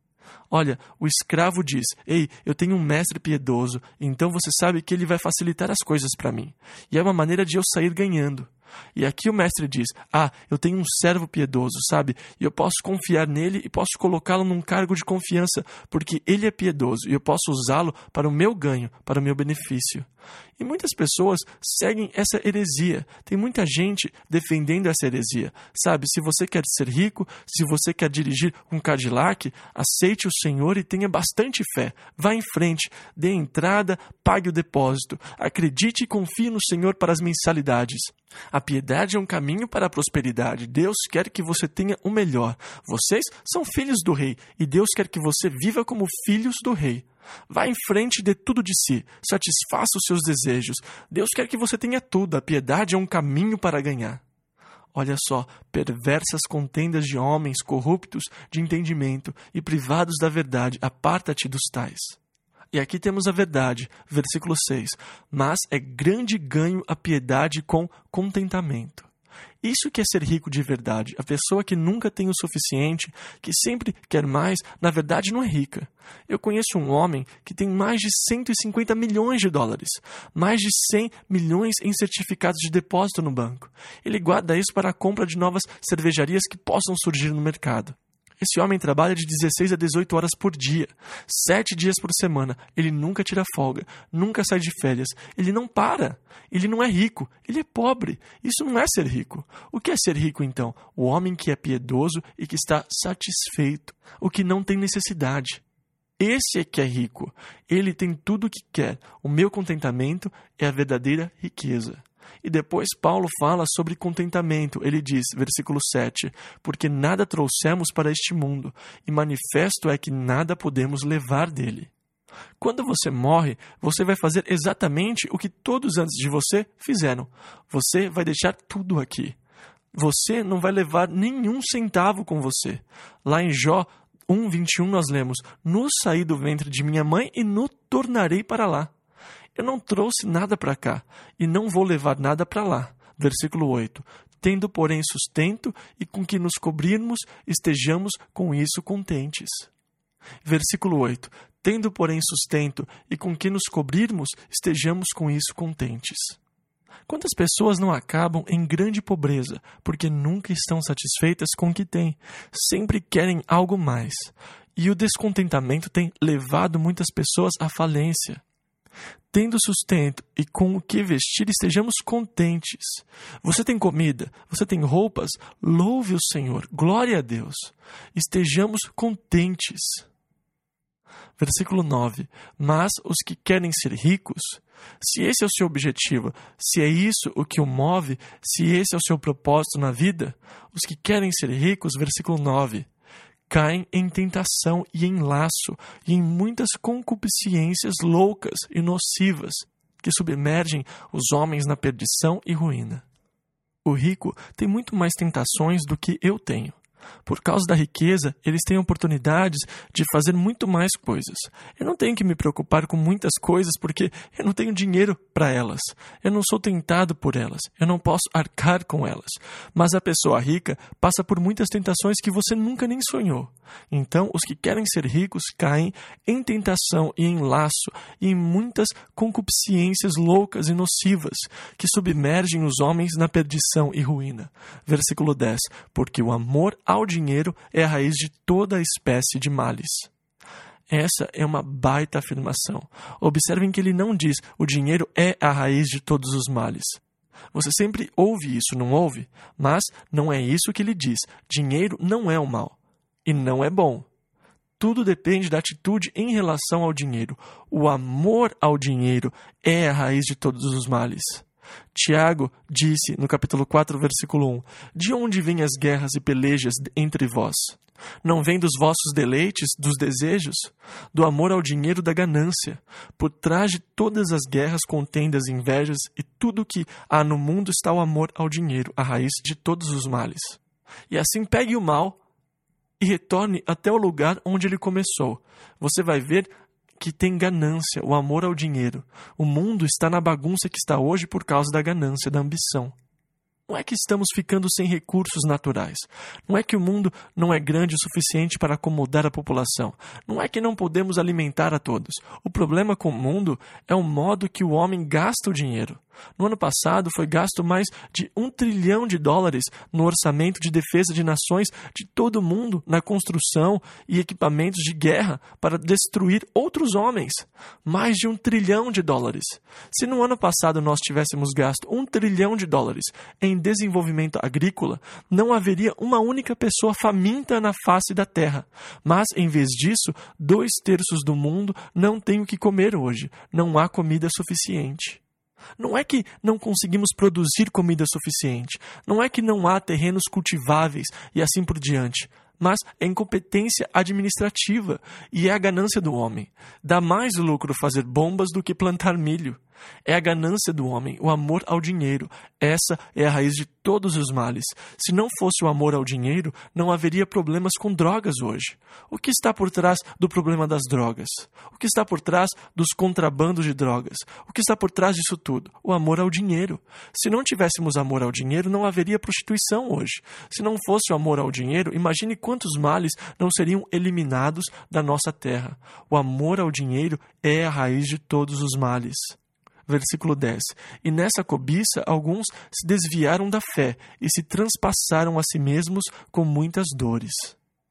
Olha, o escravo diz, ei, eu tenho um mestre piedoso, então você sabe que ele vai facilitar as coisas para mim. E é uma maneira de eu sair ganhando. E aqui o mestre diz, ah, eu tenho um servo piedoso, sabe? E eu posso confiar nele e posso colocá-lo num cargo de confiança, porque ele é piedoso e eu posso usá-lo para o meu ganho, para o meu benefício. E muitas pessoas seguem essa heresia. Tem muita gente defendendo essa heresia. Sabe, se você quer ser rico, se você quer dirigir um Cadillac, aceite o Senhor e tenha bastante fé. Vá em frente, dê a entrada, pague o depósito. Acredite e confie no Senhor para as mensalidades. A piedade é um caminho para a prosperidade. Deus quer que você tenha o melhor. Vocês são filhos do rei e Deus quer que você viva como filhos do rei. Vá em frente e dê tudo de si. Satisfaça os seus desejos. Deus quer que você tenha tudo. A piedade é um caminho para ganhar. Olha só, perversas contendas de homens corruptos de entendimento e privados da verdade. Aparta-te dos tais. E aqui temos a verdade, versículo seis. Mas é grande ganho a piedade com contentamento. Isso que é ser rico de verdade. A pessoa que nunca tem o suficiente, que sempre quer mais, na verdade não é rica. Eu conheço um homem que tem mais de cento e cinquenta milhões de dólares, mais de cem milhões em certificados de depósito no banco. Ele guarda isso para a compra de novas cervejarias que possam surgir no mercado. Esse homem trabalha de dezesseis a dezoito horas por dia, sete dias por semana. Ele nunca tira folga, nunca sai de férias. Ele não para. Ele não é rico, ele é pobre. Isso não é ser rico. O que é ser rico, então? O homem que é piedoso e que está satisfeito, o que não tem necessidade. Esse é que é rico. Ele tem tudo o que quer. O meu contentamento é a verdadeira riqueza. E depois Paulo fala sobre contentamento. Ele diz, versículo sete, porque nada trouxemos para este mundo, e manifesto é que nada podemos levar dele. Quando você morre, você vai fazer exatamente o que todos antes de você fizeram. Você vai deixar tudo aqui. Você não vai levar nenhum centavo com você. Lá em Jó um, vinte e um nós lemos, no saí do ventre de minha mãe e no tornarei para lá. Eu não trouxe nada para cá e não vou levar nada para lá. Versículo oito. Tendo, porém, sustento e com que nos cobrirmos, estejamos com isso contentes. Versículo oito. Tendo, porém, sustento e com que nos cobrirmos, estejamos com isso contentes. Quantas pessoas não acabam em grande pobreza porque nunca estão satisfeitas com o que têm, sempre querem algo mais. E o descontentamento tem levado muitas pessoas à falência. Tendo sustento e com o que vestir, estejamos contentes. Você tem comida, você tem roupas, louve o Senhor, glória a Deus. Estejamos contentes. Versículo nove. Mas os que querem ser ricos, se esse é o seu objetivo, se é isso o que o move, se esse é o seu propósito na vida, os que querem ser ricos, versículo nove, caem em tentação e em laço e em muitas concupiscências loucas e nocivas que submergem os homens na perdição e ruína. O rico tem muito mais tentações do que eu tenho. Por causa da riqueza, eles têm oportunidades de fazer muito mais coisas. Eu não tenho que me preocupar com muitas coisas porque eu não tenho dinheiro para elas. Eu não sou tentado por elas. Eu não posso arcar com elas. Mas a pessoa rica passa por muitas tentações que você nunca nem sonhou. Então, os que querem ser ricos caem em tentação e em laço e em muitas concupiscências loucas e nocivas que submergem os homens na perdição e ruína. Versículo dez. Porque o amor ao dinheiro é a raiz de toda espécie de males. Essa é uma baita afirmação. Observem que ele não diz o dinheiro é a raiz de todos os males. Você sempre ouve isso, não ouve? Mas não é isso que ele diz. Dinheiro não é o mal. E não é bom. Tudo depende da atitude em relação ao dinheiro. O amor ao dinheiro é a raiz de todos os males. Tiago disse no capítulo quatro, versículo um, de onde vêm as guerras e pelejas entre vós? Não vem dos vossos deleites, dos desejos? Do amor ao dinheiro, da ganância? Por trás de todas as guerras, contendas, invejas e tudo o que há no mundo está o amor ao dinheiro, a raiz de todos os males. E assim pegue o mal e retorne até o lugar onde ele começou. Você vai ver que tem ganância, o amor ao dinheiro. O mundo está na bagunça que está hoje por causa da ganância, da ambição. Não é que estamos ficando sem recursos naturais. Não é que o mundo não é grande o suficiente para acomodar a população. Não é que não podemos alimentar a todos. O problema com o mundo é o modo que o homem gasta o dinheiro. No ano passado, foi gasto mais de um trilhão de dólares no orçamento de defesa de nações de todo o mundo na construção e equipamentos de guerra para destruir outros homens. Mais de um trilhão de dólares. Se no ano passado nós tivéssemos gasto um trilhão de dólares em desenvolvimento agrícola, não haveria uma única pessoa faminta na face da terra. Mas, em vez disso, dois terços do mundo não têm o que comer hoje. Não há comida suficiente. Não é que não conseguimos produzir comida suficiente. Não é que não há terrenos cultiváveis e assim por diante. Mas é incompetência administrativa e é a ganância do homem. Dá mais lucro fazer bombas do que plantar milho. É a ganância do homem, o amor ao dinheiro. Essa é a raiz de todos os males. Se não fosse o amor ao dinheiro, não haveria problemas com drogas hoje. O que está por trás do problema das drogas? O que está por trás dos contrabandos de drogas? O que está por trás disso tudo? O amor ao dinheiro. Se não tivéssemos amor ao dinheiro, não haveria prostituição hoje. Se não fosse o amor ao dinheiro, imagine quantos males não seriam eliminados da nossa terra. O amor ao dinheiro é a raiz de todos os males. Versículo dez. E nessa cobiça alguns se desviaram da fé e se transpassaram a si mesmos com muitas dores.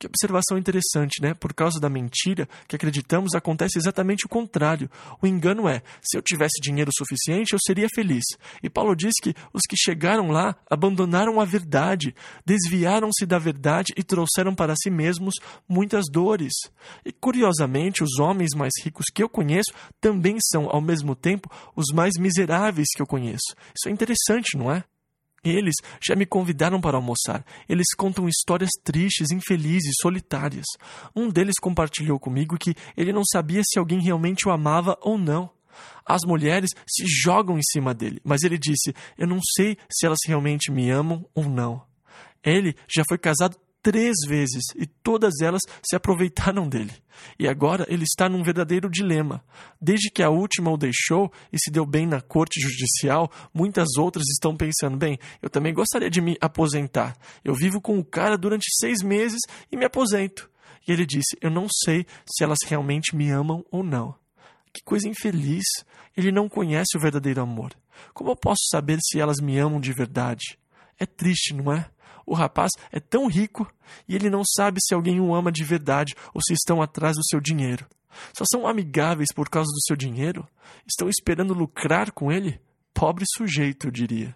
Que observação interessante, né? Por causa da mentira que acreditamos, acontece exatamente o contrário. O engano é, se eu tivesse dinheiro suficiente, eu seria feliz. E Paulo diz que os que chegaram lá abandonaram a verdade, desviaram-se da verdade e trouxeram para si mesmos muitas dores. E curiosamente, os homens mais ricos que eu conheço também são, ao mesmo tempo, os mais miseráveis que eu conheço. Isso é interessante, não é? Eles já me convidaram para almoçar. Eles contam histórias tristes, infelizes, solitárias. Um deles compartilhou comigo que ele não sabia se alguém realmente o amava ou não. As mulheres se jogam em cima dele, mas ele disse, eu não sei se elas realmente me amam ou não. Ele já foi casado três vezes e todas elas se aproveitaram dele. E agora ele está num verdadeiro dilema. Desde que a última o deixou e se deu bem na corte judicial, muitas outras estão pensando, bem, eu também gostaria de me aposentar. Eu vivo com o cara durante seis meses e me aposento. E ele disse, eu não sei se elas realmente me amam ou não. Que coisa infeliz. Ele não conhece o verdadeiro amor. Como eu posso saber se elas me amam de verdade? É triste, não é? O rapaz é tão rico e ele não sabe se alguém o ama de verdade ou se estão atrás do seu dinheiro. Só são amigáveis por causa do seu dinheiro? Estão esperando lucrar com ele? Pobre sujeito, eu diria.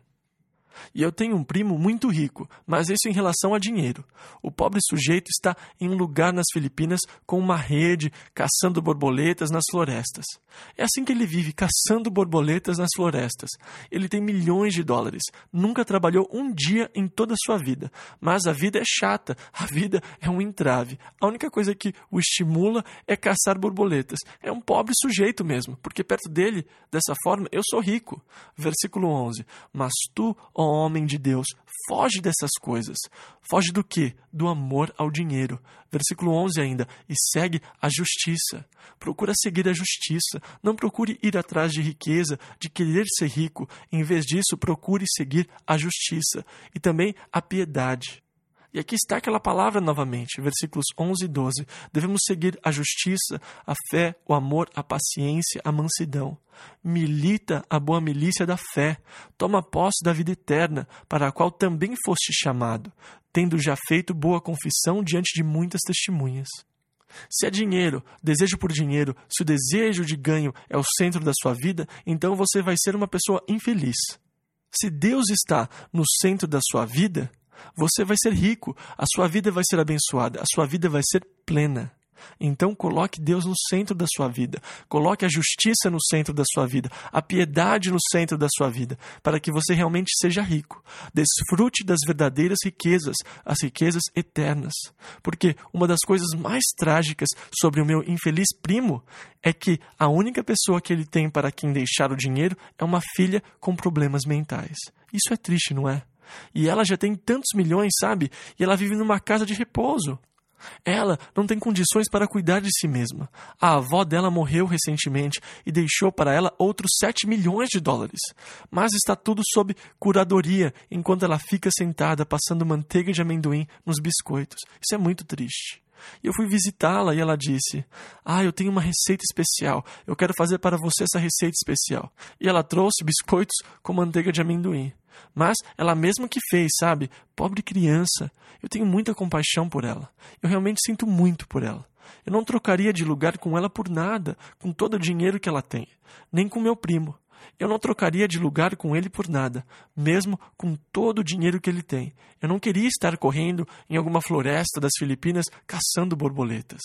E eu tenho um primo muito rico, mas isso em relação a dinheiro. O pobre sujeito está em um lugar nas Filipinas com uma rede, caçando borboletas nas florestas. É assim que ele vive, caçando borboletas nas florestas. Ele tem milhões de dólares, nunca trabalhou um dia em toda a sua vida. Mas a vida é chata, a vida é um entrave. A única coisa que o estimula é caçar borboletas. É um pobre sujeito mesmo, porque perto dele, dessa forma, eu sou rico. Versículo onze. Mas tu, ó homem de Deus, foge dessas coisas. Foge do quê? Do amor ao dinheiro. Versículo onze ainda. E segue a justiça. Procura seguir a justiça. Não procure ir atrás de riqueza, de querer ser rico. Em vez disso, procure seguir a justiça. E também a piedade. E aqui está aquela palavra novamente, versículos onze e doze. Devemos seguir a justiça, a fé, o amor, a paciência, a mansidão. Milita a boa milícia da fé. Toma posse da vida eterna, para a qual também foste chamado, tendo já feito boa confissão diante de muitas testemunhas. Se é dinheiro, desejo por dinheiro, se o desejo de ganho é o centro da sua vida, então você vai ser uma pessoa infeliz. Se Deus está no centro da sua vida, você vai ser rico, a sua vida vai ser abençoada, a sua vida vai ser plena. Então coloque Deus no centro da sua vida, coloque a justiça no centro da sua vida, a piedade no centro da sua vida, para que você realmente seja rico. Desfrute das verdadeiras riquezas, as riquezas eternas. Porque uma das coisas mais trágicas sobre o meu infeliz primo é que a única pessoa que ele tem para quem deixar o dinheiro é uma filha com problemas mentais. Isso é triste, não é? E ela já tem tantos milhões, sabe? E ela vive numa casa de repouso. Ela não tem condições para cuidar de si mesma. A avó dela morreu recentemente e deixou para ela outros sete milhões de dólares. Mas está tudo sob curadoria, enquanto ela fica sentada passando manteiga de amendoim nos biscoitos. Isso é muito triste. E eu fui visitá-la e ela disse, ah, eu tenho uma receita especial, eu quero fazer para você essa receita especial. E ela trouxe biscoitos com manteiga de amendoim. Mas ela mesma que fez, sabe? Pobre criança. Eu tenho muita compaixão por ela. Eu realmente sinto muito por ela. Eu não trocaria de lugar com ela por nada, com todo o dinheiro que ela tem. Nem com meu primo. Eu não trocaria de lugar com ele por nada, mesmo com todo o dinheiro que ele tem. Eu não queria estar correndo em alguma floresta das Filipinas caçando borboletas.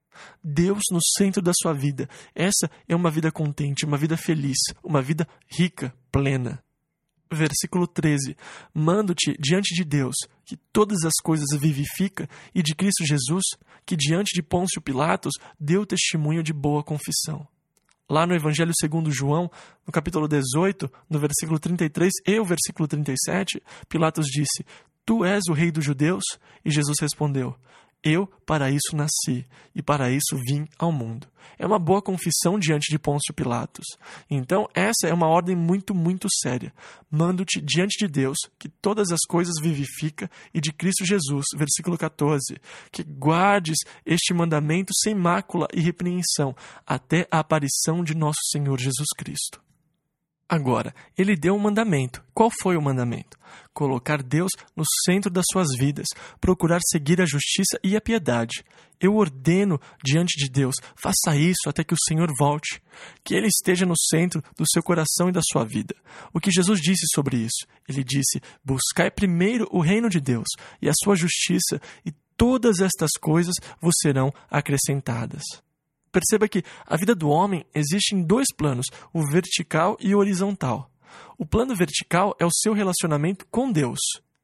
Deus no centro da sua vida. Essa é uma vida contente, uma vida feliz, uma vida rica, plena. Versículo treze. Mando-te diante de Deus, que todas as coisas vivifica, e de Cristo Jesus, que diante de Pôncio Pilatos deu testemunho de boa confissão. Lá no Evangelho segundo João, no capítulo dezoito, no versículo trinta e três e o versículo trinta e sete, Pilatos disse, Tu és o rei dos judeus? E Jesus respondeu, Eu para isso nasci, e para isso vim ao mundo. É uma boa confissão diante de Pôncio Pilatos. Então, essa é uma ordem muito, muito séria. Mando-te diante de Deus, que todas as coisas vivifica, e de Cristo Jesus, versículo catorze, que guardes este mandamento sem mácula e repreensão, até a aparição de nosso Senhor Jesus Cristo. Agora, ele deu um mandamento. Qual foi o mandamento? Colocar Deus no centro das suas vidas, procurar seguir a justiça e a piedade. Eu ordeno diante de Deus, faça isso até que o Senhor volte, que Ele esteja no centro do seu coração e da sua vida. O que Jesus disse sobre isso? Ele disse, buscai primeiro o reino de Deus e a sua justiça, e todas estas coisas vos serão acrescentadas. Perceba que a vida do homem existe em dois planos, o vertical e o horizontal. O plano vertical é o seu relacionamento com Deus.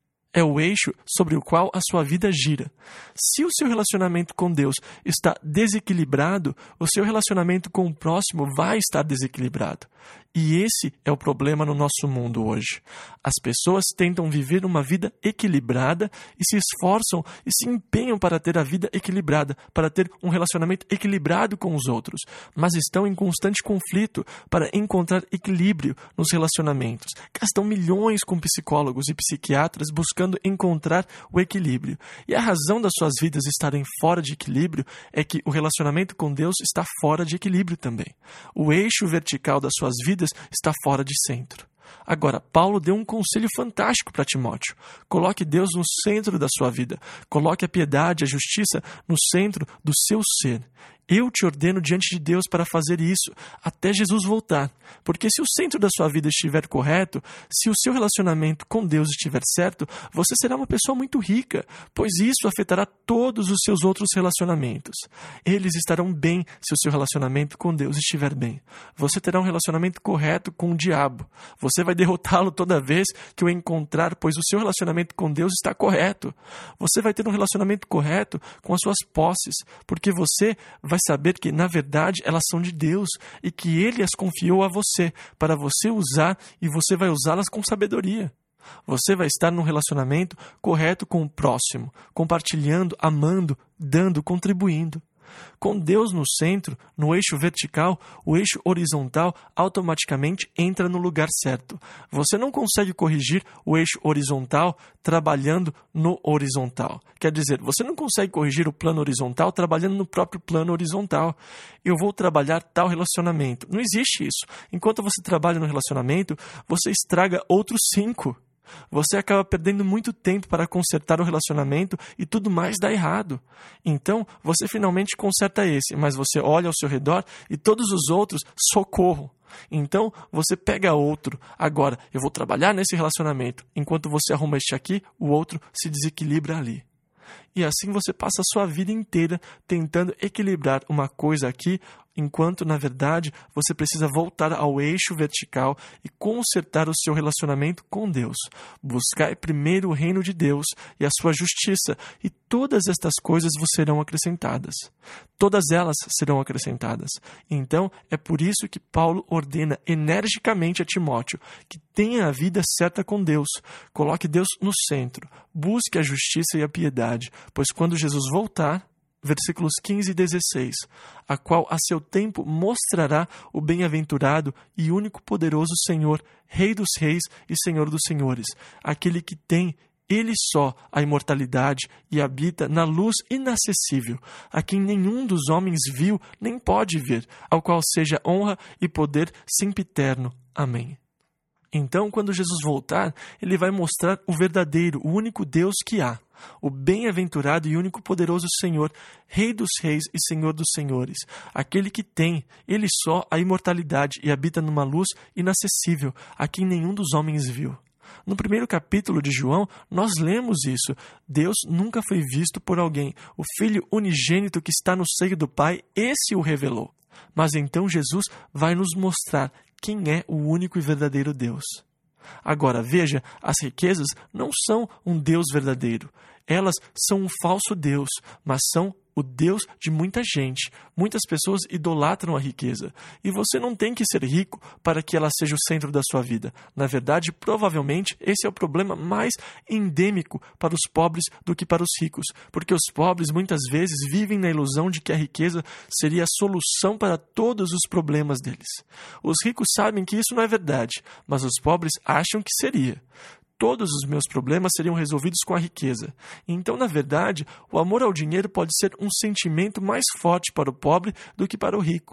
É o eixo sobre o qual a sua vida gira. Se o seu relacionamento com Deus está desequilibrado, o seu relacionamento com o próximo vai estar desequilibrado. E esse é o problema no nosso mundo hoje. As pessoas tentam viver uma vida equilibrada e se esforçam e se empenham para ter a vida equilibrada, para ter um relacionamento equilibrado com os outros, mas estão em constante conflito para encontrar equilíbrio nos relacionamentos. Gastam milhões com psicólogos e psiquiatras buscando encontrar o equilíbrio. E a razão das suas vidas estarem fora de equilíbrio é que o relacionamento com Deus está fora de equilíbrio também. O eixo vertical das suas vidas está fora de centro. Agora, Paulo deu um conselho fantástico para Timóteo. Coloque Deus no centro da sua vida. Coloque a piedade, a justiça no centro do seu ser. Eu te ordeno diante de Deus para fazer isso até Jesus voltar. Porque se o centro da sua vida estiver correto, se o seu relacionamento com Deus estiver certo, você será uma pessoa muito rica, pois isso afetará todos os seus outros relacionamentos. Eles estarão bem se o seu relacionamento com Deus estiver bem. Você terá um relacionamento correto com o diabo. Você vai derrotá-lo toda vez que o encontrar, pois o seu relacionamento com Deus está correto. Você vai ter um relacionamento correto com as suas posses, porque você vai saber que, na verdade, elas são de Deus e que Ele as confiou a você, para você usar, e você vai usá-las com sabedoria. Você vai estar num relacionamento correto com o próximo, compartilhando, amando, dando, contribuindo. Com Deus no centro, no eixo vertical, o eixo horizontal automaticamente entra no lugar certo. Você não consegue corrigir o eixo horizontal trabalhando no horizontal. Quer dizer, você não consegue corrigir o plano horizontal trabalhando no próprio plano horizontal. Eu vou trabalhar tal relacionamento. Não existe isso. Enquanto você trabalha no relacionamento, você estraga outros cinco. Você acaba perdendo muito tempo para consertar o relacionamento e tudo mais dá errado. Então, você finalmente conserta esse, mas você olha ao seu redor e todos os outros, socorro. Então, você pega outro. Agora, eu vou trabalhar nesse relacionamento. Enquanto você arruma este aqui, o outro se desequilibra ali. E assim você passa a sua vida inteira tentando equilibrar uma coisa aqui, enquanto, na verdade, você precisa voltar ao eixo vertical e consertar o seu relacionamento com Deus. Buscai primeiro o reino de Deus e a sua justiça, e todas estas coisas vos serão acrescentadas. Todas elas serão acrescentadas. Então, é por isso que Paulo ordena energicamente a Timóteo que tenha a vida certa com Deus. Coloque Deus no centro. Busque a justiça e a piedade, pois quando Jesus voltar, versículos quinze e dezesseis, a qual a seu tempo mostrará o bem-aventurado e único poderoso Senhor, Rei dos reis e Senhor dos senhores, aquele que tem Ele só a imortalidade e habita na luz inacessível, a quem nenhum dos homens viu nem pode ver, ao qual seja honra e poder sempiterno. Amém. Então, quando Jesus voltar, Ele vai mostrar o verdadeiro, o único Deus que há, o bem-aventurado e único poderoso Senhor, Rei dos reis e Senhor dos senhores, aquele que tem, Ele só, a imortalidade e habita numa luz inacessível, a quem nenhum dos homens viu. No primeiro capítulo de João, nós lemos isso. Deus nunca foi visto por alguém. O Filho unigênito que está no seio do Pai, esse o revelou. Mas então Jesus vai nos mostrar quem é o único e verdadeiro Deus. Agora, veja, as riquezas não são um Deus verdadeiro. Elas são um falso Deus, mas são o Deus de muita gente. Muitas pessoas idolatram a riqueza. E você não tem que ser rico para que ela seja o centro da sua vida. Na verdade, provavelmente, esse é o problema mais endêmico para os pobres do que para os ricos. Porque os pobres, muitas vezes, vivem na ilusão de que a riqueza seria a solução para todos os problemas deles. Os ricos sabem que isso não é verdade, mas os pobres acham que seria. Todos os meus problemas seriam resolvidos com a riqueza. Então, na verdade, o amor ao dinheiro pode ser um sentimento mais forte para o pobre do que para o rico.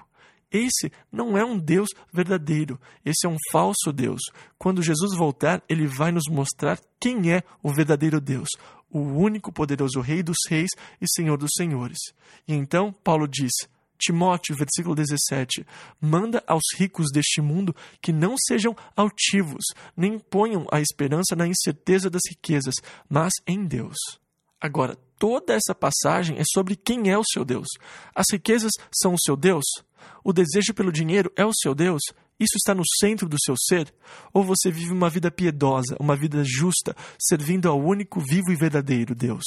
Esse não é um Deus verdadeiro, esse é um falso Deus. Quando Jesus voltar, ele vai nos mostrar quem é o verdadeiro Deus, o único poderoso Rei dos Reis e Senhor dos Senhores. E então Paulo diz, Timóteo, versículo dezessete, manda aos ricos deste mundo que não sejam altivos, nem ponham a esperança na incerteza das riquezas, mas em Deus. Agora, toda essa passagem é sobre quem é o seu Deus. As riquezas são o seu Deus? O desejo pelo dinheiro é o seu Deus? Isso está no centro do seu ser? Ou você vive uma vida piedosa, uma vida justa, servindo ao único vivo e verdadeiro Deus?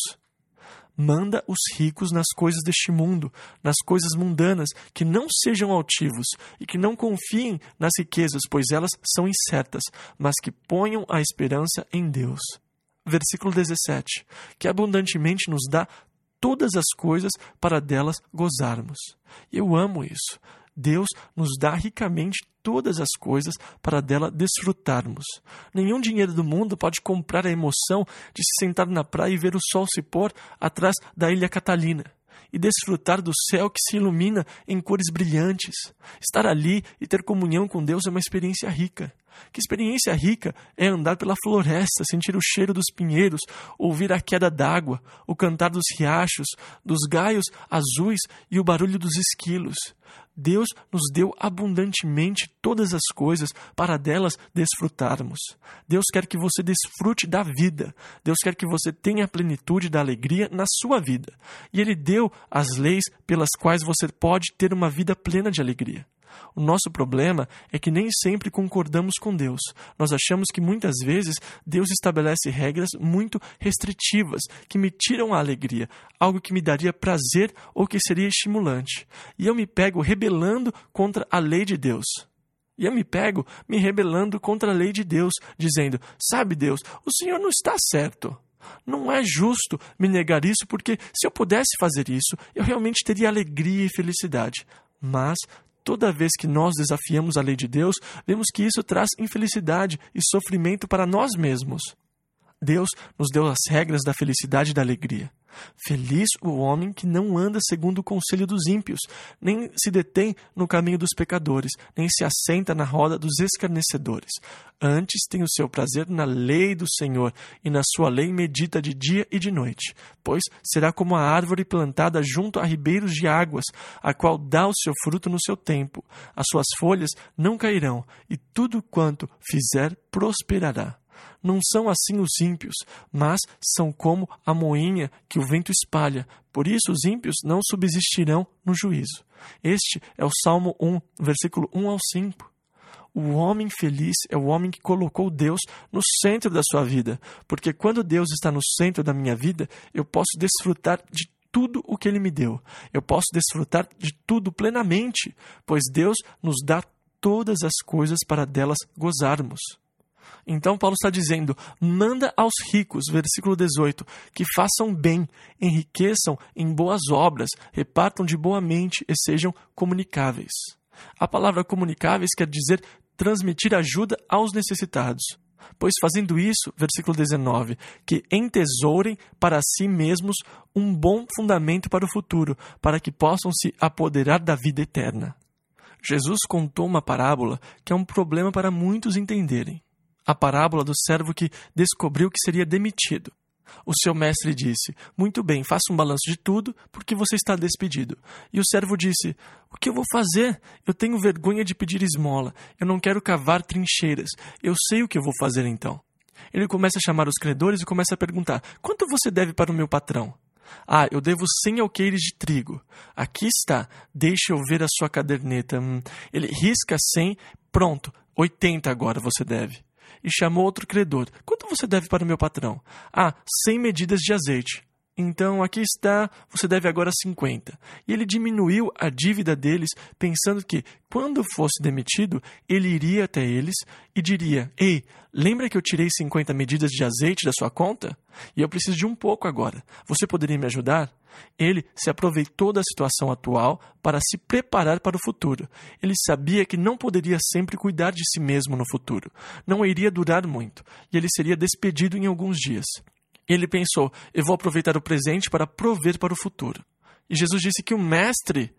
Manda os ricos nas coisas deste mundo, nas coisas mundanas, que não sejam altivos e que não confiem nas riquezas, pois elas são incertas, mas que ponham a esperança em Deus. Versículo dezessete, que abundantemente nos dá todas as coisas para delas gozarmos. Eu amo isso. Deus nos dá ricamente todas as coisas para dela desfrutarmos. Nenhum dinheiro do mundo pode comprar a emoção de se sentar na praia e ver o sol se pôr atrás da Ilha Catalina e desfrutar do céu que se ilumina em cores brilhantes. Estar ali e ter comunhão com Deus é uma experiência rica. Que experiência rica é andar pela floresta, sentir o cheiro dos pinheiros, ouvir a queda d'água, o cantar dos riachos, dos gaios azuis e o barulho dos esquilos. Deus nos deu abundantemente todas as coisas para delas desfrutarmos. Deus quer que você desfrute da vida. Deus quer que você tenha a plenitude da alegria na sua vida. E Ele deu as leis pelas quais você pode ter uma vida plena de alegria. O nosso problema é que nem sempre concordamos com Deus. Nós achamos que muitas vezes Deus estabelece regras muito restritivas que me tiram a alegria, algo que me daria prazer ou que seria estimulante. E eu me pego rebelando contra a lei de Deus. E eu me pego me rebelando contra a lei de Deus, dizendo, sabe Deus, o Senhor não está certo. Não é justo me negar isso, porque se eu pudesse fazer isso, eu realmente teria alegria e felicidade. Mas toda vez que nós desafiamos a lei de Deus, vemos que isso traz infelicidade e sofrimento para nós mesmos. Deus nos deu as regras da felicidade e da alegria. Feliz o homem que não anda segundo o conselho dos ímpios, nem se detém no caminho dos pecadores, nem se assenta na roda dos escarnecedores. Antes tem o seu prazer na lei do Senhor, e na sua lei medita de dia e de noite. Pois será como a árvore plantada junto a ribeiros de águas, a qual dá o seu fruto no seu tempo. As suas folhas não cairão, e tudo quanto fizer prosperará. Não são assim os ímpios, mas são como a moinha que o vento espalha. Por isso os ímpios não subsistirão no juízo. Este é o Salmo um, versículo um ao cinco. O homem feliz é o homem que colocou Deus no centro da sua vida, porque quando Deus está no centro da minha vida, eu posso desfrutar de tudo o que Ele me deu. Eu posso desfrutar de tudo plenamente, pois Deus nos dá todas as coisas para delas gozarmos. Então Paulo está dizendo, manda aos ricos, versículo dezoito, que façam bem, enriqueçam em boas obras, repartam de boa mente e sejam comunicáveis. A palavra comunicáveis quer dizer transmitir ajuda aos necessitados. Pois fazendo isso, versículo dezenove, que entesourem para si mesmos um bom fundamento para o futuro, para que possam se apoderar da vida eterna. Jesus contou uma parábola que é um problema para muitos entenderem. A parábola do servo que descobriu que seria demitido. O seu mestre disse, muito bem, faça um balanço de tudo, porque você está despedido. E o servo disse, o que eu vou fazer? Eu tenho vergonha de pedir esmola, eu não quero cavar trincheiras, eu sei o que eu vou fazer então. Ele começa a chamar os credores e começa a perguntar, quanto você deve para o meu patrão? Ah, eu devo cem alqueires de trigo. Aqui está, deixe eu ver a sua caderneta. Hum, ele risca cem, pronto, oitenta agora você deve. E chamou outro credor. Quanto você deve para o meu patrão? Ah, cem medidas de azeite. Então, aqui está, você deve agora cinquenta. E ele diminuiu a dívida deles, pensando que, quando fosse demitido, ele iria até eles e diria, ei, lembra que eu tirei cinquenta medidas de azeite da sua conta? E eu preciso de um pouco agora. Você poderia me ajudar? Ele se aproveitou da situação atual para se preparar para o futuro. Ele sabia que não poderia sempre cuidar de si mesmo no futuro. Não iria durar muito, e ele seria despedido em alguns dias. Ele pensou, eu vou aproveitar o presente para prover para o futuro. E Jesus disse que o mestre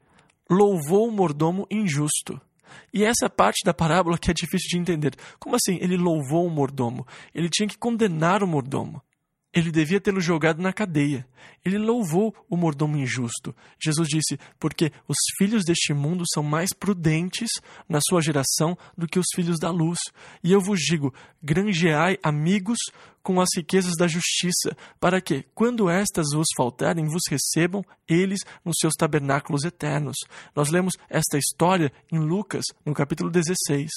louvou o mordomo injusto. E essa parte da parábola que é difícil de entender. Como assim ele louvou o mordomo? Ele tinha que condenar o mordomo. Ele devia tê-lo jogado na cadeia. Ele louvou o mordomo injusto. Jesus disse, porque os filhos deste mundo são mais prudentes na sua geração do que os filhos da luz. E eu vos digo, granjeai amigos com as riquezas da justiça, para que, quando estas vos faltarem, vos recebam eles nos seus tabernáculos eternos. Nós lemos esta história em Lucas, no capítulo dezesseis.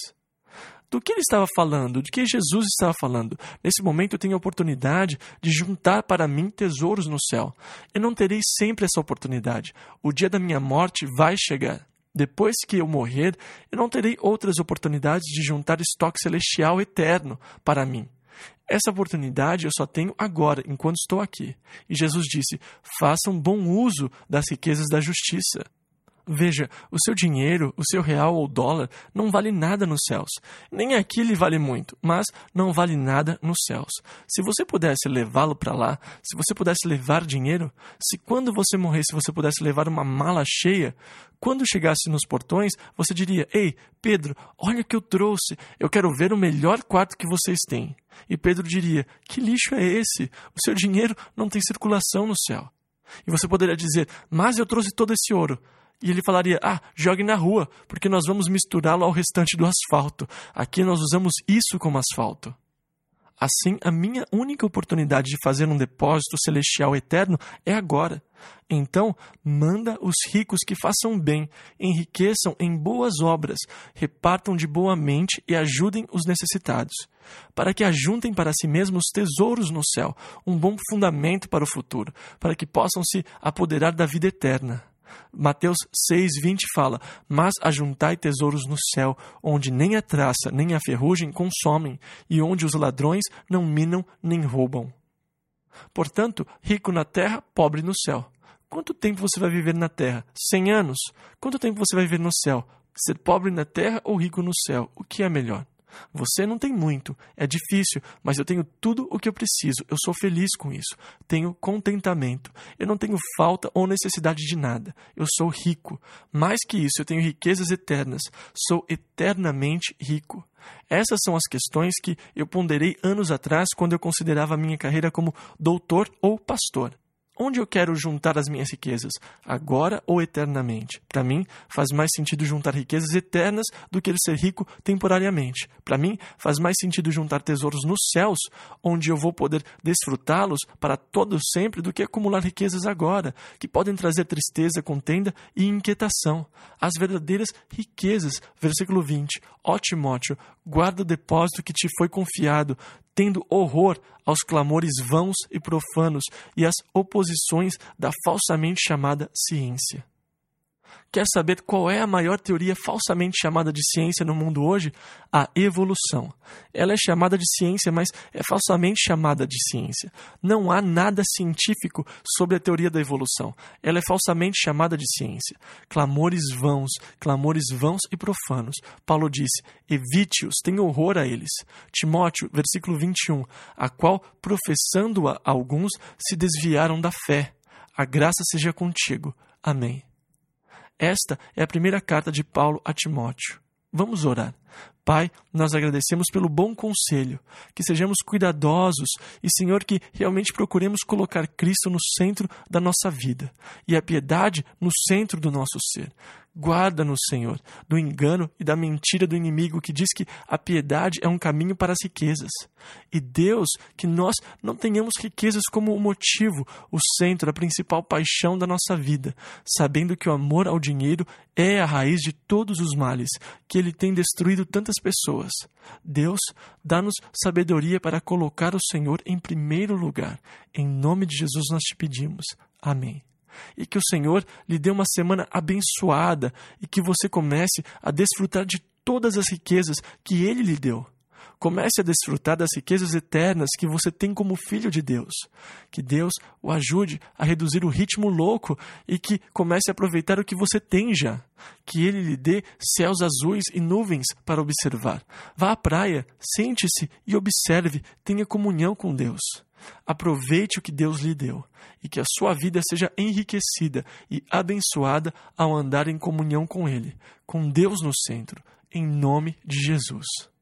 Do que ele estava falando? De que Jesus estava falando? Nesse momento eu tenho a oportunidade de juntar para mim tesouros no céu. Eu não terei sempre essa oportunidade. O dia da minha morte vai chegar. Depois que eu morrer, eu não terei outras oportunidades de juntar estoque celestial eterno para mim. Essa oportunidade eu só tenho agora, enquanto estou aqui. E Jesus disse, façam bom uso das riquezas da justiça. Veja, o seu dinheiro, o seu real ou dólar, não vale nada nos céus. Nem aqui ele vale muito, mas não vale nada nos céus. Se você pudesse levá-lo para lá, se você pudesse levar dinheiro, se quando você morresse você pudesse levar uma mala cheia, quando chegasse nos portões, você diria, ei, Pedro, olha o que eu trouxe, eu quero ver o melhor quarto que vocês têm. E Pedro diria, que lixo é esse? O seu dinheiro não tem circulação no céu. E você poderia dizer, mas eu trouxe todo esse ouro. E ele falaria, ah, jogue na rua, porque nós vamos misturá-lo ao restante do asfalto. Aqui nós usamos isso como asfalto. Assim, a minha única oportunidade de fazer um depósito celestial eterno é agora. Então, manda os ricos que façam bem, enriqueçam em boas obras, repartam de boa mente e ajudem os necessitados, para que ajuntem para si mesmos tesouros no céu, um bom fundamento para o futuro, para que possam se apoderar da vida eterna. Mateus seis, vinte fala, mas ajuntai tesouros no céu, onde nem a traça nem a ferrugem consomem, e onde os ladrões não minam nem roubam. Portanto, rico na terra, pobre no céu. Quanto tempo você vai viver na terra? Cem anos? Quanto tempo você vai viver no céu? Ser pobre na terra ou rico no céu? O que é melhor? Você não tem muito, é difícil, mas eu tenho tudo o que eu preciso, eu sou feliz com isso, tenho contentamento, eu não tenho falta ou necessidade de nada, eu sou rico. Mais que isso, eu tenho riquezas eternas, sou eternamente rico. Essas são as questões que eu ponderei anos atrás quando eu considerava a minha carreira como doutor ou pastor. Onde eu quero juntar as minhas riquezas? Agora ou eternamente? Para mim, faz mais sentido juntar riquezas eternas do que ser rico temporariamente. Para mim, faz mais sentido juntar tesouros nos céus, onde eu vou poder desfrutá-los para todo sempre, do que acumular riquezas agora, que podem trazer tristeza, contenda e inquietação. As verdadeiras riquezas, versículo vinte, ó Timóteo, guarda o depósito que te foi confiado, tendo horror aos clamores vãos e profanos e às oposições da falsamente chamada ciência. Quer saber qual é a maior teoria falsamente chamada de ciência no mundo hoje? A evolução. Ela é chamada de ciência, mas é falsamente chamada de ciência. Não há nada científico sobre a teoria da evolução. Ela é falsamente chamada de ciência. Clamores vãos, clamores vãos e profanos. Paulo disse, evite-os, tenha horror a eles. Timóteo, versículo vinte e um, a qual, professando-a alguns, se desviaram da fé. A graça seja contigo. Amém. Esta é a primeira carta de Paulo a Timóteo. Vamos orar. Pai, nós agradecemos pelo bom conselho, que sejamos cuidadosos e, Senhor, que realmente procuremos colocar Cristo no centro da nossa vida e a piedade no centro do nosso ser. Guarda-nos, Senhor, do engano e da mentira do inimigo que diz que a piedade é um caminho para as riquezas. E Deus, que nós não tenhamos riquezas como o motivo, o centro, a principal paixão da nossa vida, sabendo que o amor ao dinheiro é a raiz de todos os males, que ele tem destruído tantas pessoas. Deus, dá-nos sabedoria para colocar o Senhor em primeiro lugar. Em nome de Jesus nós te pedimos. Amém. E que o Senhor lhe dê uma semana abençoada e que você comece a desfrutar de todas as riquezas que Ele lhe deu. Comece a desfrutar das riquezas eternas que você tem como filho de Deus. Que Deus o ajude a reduzir o ritmo louco e que comece a aproveitar o que você tem já. Que Ele lhe dê céus azuis e nuvens para observar. Vá à praia, sente-se e observe, tenha comunhão com Deus. Aproveite o que Deus lhe deu e que a sua vida seja enriquecida e abençoada ao andar em comunhão com Ele, com Deus no centro, em nome de Jesus.